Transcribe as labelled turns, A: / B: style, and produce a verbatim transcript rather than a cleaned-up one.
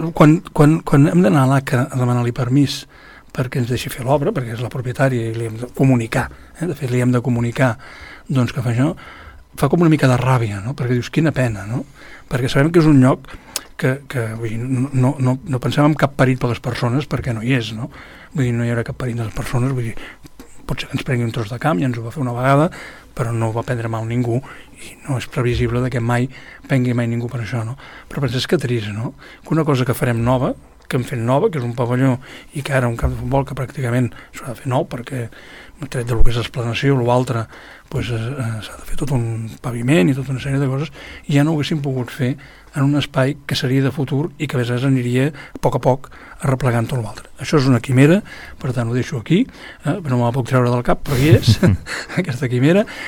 A: quan, quan, quan hem d'anar a l'A C A a demanar-li permís perquè ens deixi fer l'obra, perquè és la propietària i li hem de comunicar, eh? De fet li hem de comunicar doncs, que fa això, fa com una mica de ràbia, no? Perquè dius, quina pena, no? Perquè sabem que és un lloc que, que vull dir, no, no, no pensem en cap perill per les persones perquè no hi és, no? Vull dir, no hi haurà cap perill de les persones, vull dir, potser que ens prengui un tros de camp, ja ens ho va fer una vegada, però no va prendre mal ningú i no és previsible que mai prengui mai ningú per això, no? Però penses que trist, no? Que una cosa que farem nova, que hem fet nova, que és un pavelló i que ara un camp de futbol que pràcticament s'ha de fer nou perquè tret del que és l'esplanació o l'altre pues, eh, s'ha de fer tot un paviment i tota una sèrie de coses i ja no ho haguéssim pogut fer en un espai que seria de futur i que a vegades aniria a poc a poc arreplegant tot l'altre. Això és una quimera, per tant ho deixo aquí, eh, no me la puc treure del cap, però hi és, aquesta quimera,